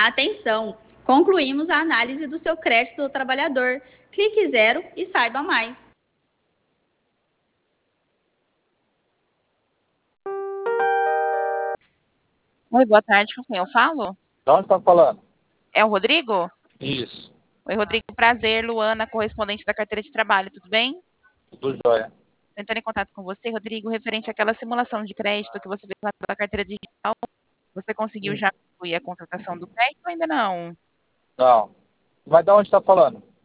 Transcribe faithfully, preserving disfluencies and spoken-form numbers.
Atenção! Concluímos a análise do seu crédito do trabalhador. Clique zero e saiba mais. Oi, boa tarde, com quem eu falo? De onde está falando? É o Rodrigo? Isso, Oi, Rodrigo, prazer, Luana, correspondente da carteira de trabalho, tudo bem? tudo jóia. Entrando em contato com você, Rodrigo, referente àquela simulação de crédito que você fez lá pela carteira digital, você conseguiu Hum. já concluir a contratação do crédito ou ainda não? Não. Mas de onde está falando?